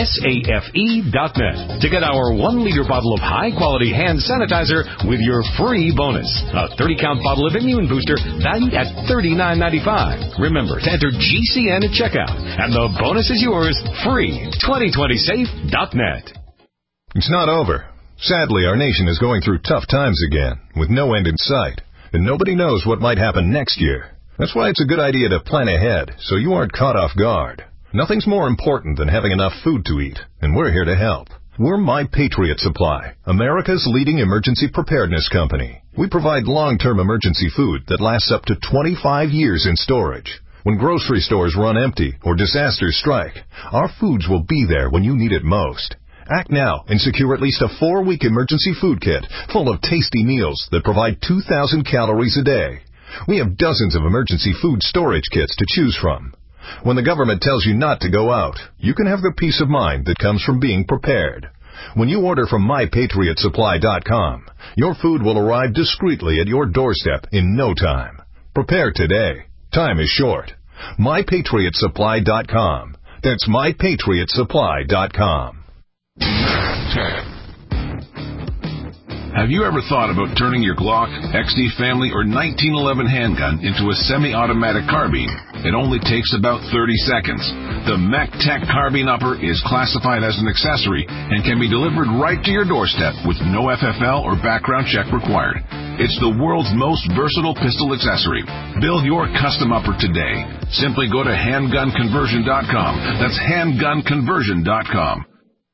safe dot net to get our one liter bottle of high-quality hand sanitizer with your free bonus. A thirty count bottle of Immune Booster valued at thirty-nine ninety-five. Remember to enter G C N at checkout, and the bonus is yours, free. twenty twenty safe dot net. It's not over. Sadly, our nation is going through tough times again, with no end in sight, and nobody knows what might happen next year. That's why it's a good idea to plan ahead, so you aren't caught off guard. Nothing's more important than having enough food to eat, and we're here to help. We're My Patriot Supply, America's leading emergency preparedness company. We provide long-term emergency food that lasts up to twenty-five years in storage. When grocery stores run empty or disasters strike, our foods will be there when you need it most. Act now and secure at least a four-week emergency food kit full of tasty meals that provide two thousand calories a day. We have dozens of emergency food storage kits to choose from. When the government tells you not to go out, you can have the peace of mind that comes from being prepared. When you order from my patriot supply dot com, your food will arrive discreetly at your doorstep in no time. Prepare today. Time is short. my patriot supply dot com. That's my patriot supply dot com. Have you ever thought about turning your Glock, X D Family, or nineteen eleven handgun into a semi-automatic carbine? It only takes about thirty seconds. The MechTech Carbine Upper is classified as an accessory and can be delivered right to your doorstep with no F F L or background check required. It's the world's most versatile pistol accessory. Build your custom upper today. Simply go to handgun conversion dot com. That's handgun conversion dot com.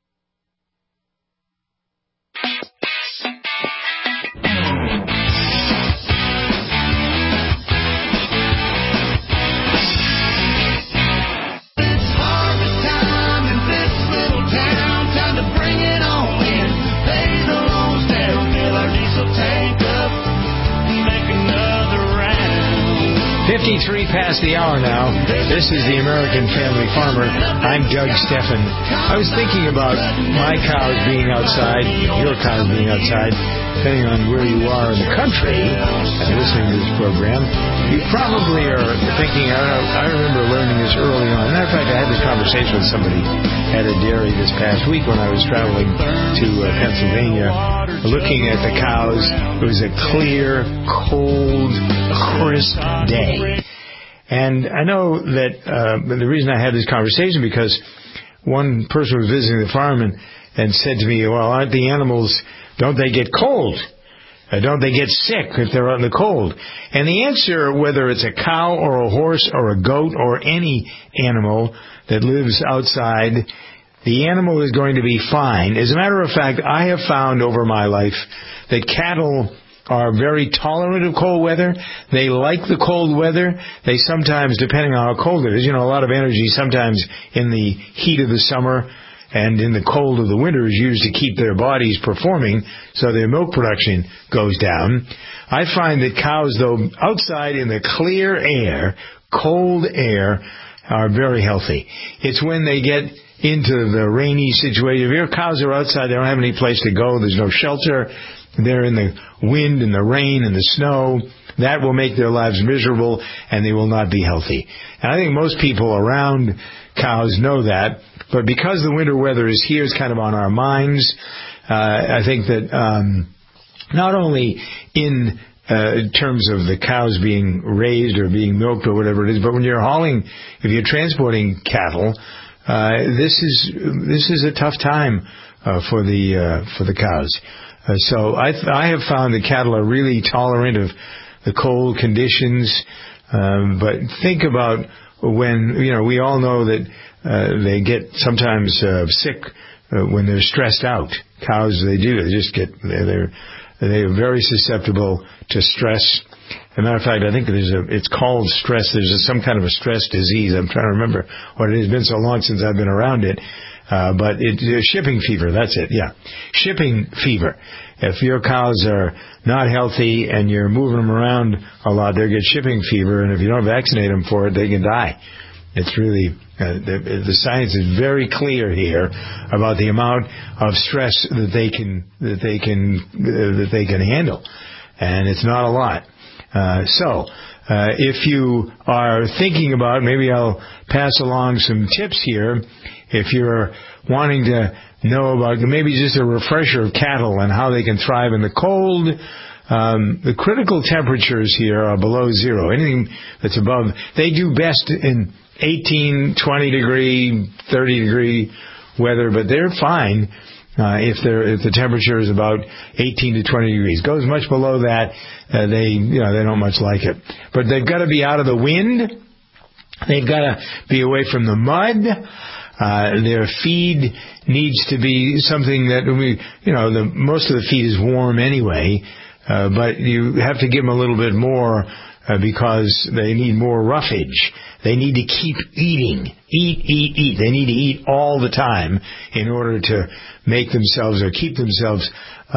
fifty-three past the hour now. This is the American Family Farmer. I'm Doug Steffen. I was thinking about my cows being outside, your cows being outside, depending on where you are in the country and listening to this program. You probably are thinking, I, don't know, I remember learning this early on. Matter of fact, I had this conversation with somebody at a dairy this past week when I was traveling to uh, Pennsylvania, looking at the cows. It was a clear, cold, crisp day. And I know that uh, the reason I had this conversation because one person was visiting the farm and, and said to me, well, aren't the animals, don't they get cold? Uh, don't they get sick if they're out in the cold? And the answer, whether it's a cow or a horse or a goat or any animal that lives outside, the animal is going to be fine. As a matter of fact, I have found over my life that cattle are very tolerant of cold weather. They like the cold weather. They sometimes, depending on how cold it is, you know, a lot of energy sometimes in the heat of the summer and in the cold of the winter is used to keep their bodies performing, so their milk production goes down. I find that cows, though, outside in the clear air, cold air, are very healthy. It's when they get into the rainy situation. If your cows are outside, they don't have any place to go, there's no shelter, they're in the wind and the rain and the snow, that will make their lives miserable and they will not be healthy. And I think most people around cows know that, but because the winter weather is here, it's kind of on our minds. Uh, I think that um, not only in uh, terms of the cows being raised or being milked or whatever it is, but when you're hauling, if you're transporting cattle, uh, this is this is a tough time uh, for the uh, for the cows. Uh, so I th- I have found that cattle are really tolerant of the cold conditions. Um, but think about when, you know, we all know that uh, they get sometimes uh, sick uh, when they're stressed out. Cows, they do. They just get, they're, they're, they're very susceptible to stress. As a matter of fact, I think there's a, it's called stress. There's a, some kind of a stress disease. I'm trying to remember what it is. It's been so long since I've been around it. Uh, but it, uh, shipping fever, that's it, yeah. Shipping fever. If your cows are not healthy and you're moving them around a lot, they'll get shipping fever, and if you don't vaccinate them for it, they can die. It's really, uh, the, the science is very clear here about the amount of stress that they can, that they can, uh, that they can handle. And it's not a lot. Uh, so, uh, if you are thinking about, maybe I'll pass along some tips here. If you're wanting to know about maybe just a refresher of cattle and how they can thrive in the cold, um, the critical temperatures here are below zero. Anything that's above, they do best in eighteen, twenty degree, thirty degree weather, but they're fine uh, if they're if the temperature is about eighteen to twenty degrees. Goes much below that, uh, they you know they don't much like it. But they've got to be out of the wind. They've got to be away from the mud. Uh, their feed needs to be something that we, you know, the most of the feed is warm anyway, uh, but you have to give them a little bit more uh, because they need more roughage. They need to keep eating, eat, eat, eat. They need to eat all the time in order to make themselves or keep themselves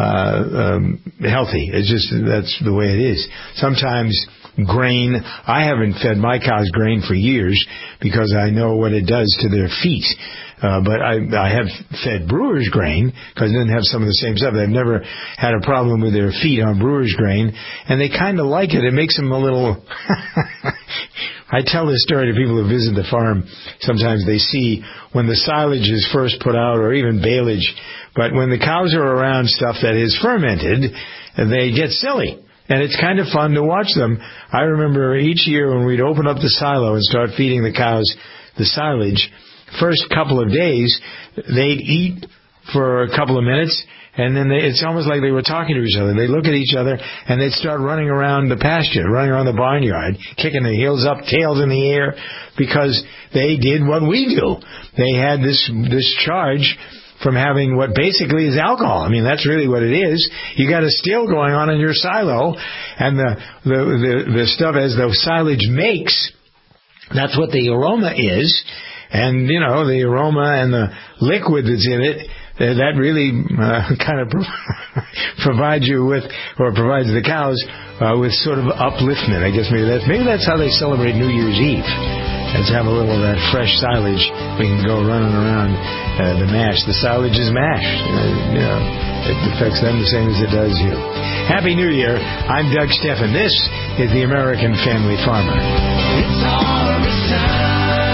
uh, um, healthy. It's just that's the way it is. Sometimes grain. I haven't fed my cows grain for years because I know what it does to their feet. Uh, but I, I have fed brewer's grain because it doesn't have some of the same stuff. They've never had a problem with their feet on brewer's grain, and they kind of like it. It makes them a little... I tell this story to people who visit the farm. Sometimes they see when the silage is first put out or even baleage, but when the cows are around stuff that is fermented, they get silly. And it's kind of fun to watch them. I remember each year when we'd open up the silo and start feeding the cows the silage, first couple of days, they'd eat for a couple of minutes, and then they, it's almost like they were talking to each other. They'd look at each other, and they'd start running around the pasture, running around the barnyard, kicking their heels up, tails in the air, because they did what we do. They had this this charge from having what basically is alcohol. I mean, that's really what it is. You got a still going on in your silo, and the, the, the, the stuff as the silage makes, that's what the aroma is. And, you know, the aroma and the liquid that's in it, that really uh, kind of provides you with, or provides the cows uh, with sort of upliftment. I guess maybe that's, maybe that's how they celebrate New Year's Eve. Let's have a little of that fresh silage. We can go running around uh, the mash. The silage is mash. Uh, you know, it affects them the same as it does you. Happy New Year. I'm Doug Steffen. This is the American Family Farmer. It's harvest time.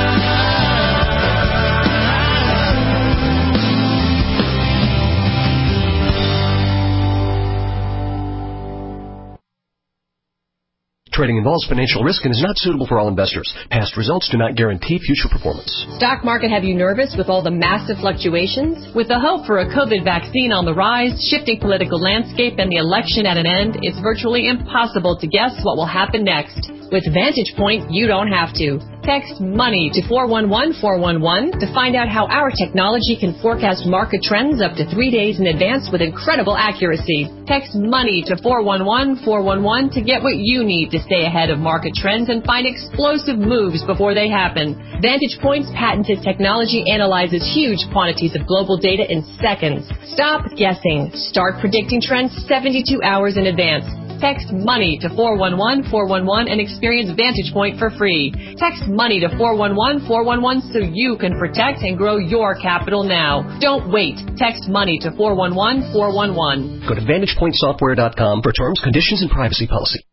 Trading involves financial risk and is not suitable for all investors. Past results do not guarantee future performance. Stock market have you nervous with all the massive fluctuations? With the hope for a COVID vaccine on the rise, shifting political landscape, and the election at an end, it's virtually impossible to guess what will happen next. With Vantage Point, you don't have to. Text MONEY to four one one four one one to find out how our technology can forecast market trends up to three days in advance with incredible accuracy. Text MONEY to four one one four one one to get what you need to stay ahead of market trends and find explosive moves before they happen. Vantage Point's patented technology analyzes huge quantities of global data in seconds. Stop guessing. Start predicting trends seventy-two hours in advance. Text MONEY to four one one four one one and experience Vantage Point for free. Text MONEY to four one one four one one so you can protect and grow your capital now. Don't wait. Text MONEY to four one one four one one. Go to vantage point software dot com for terms, conditions, and privacy policy.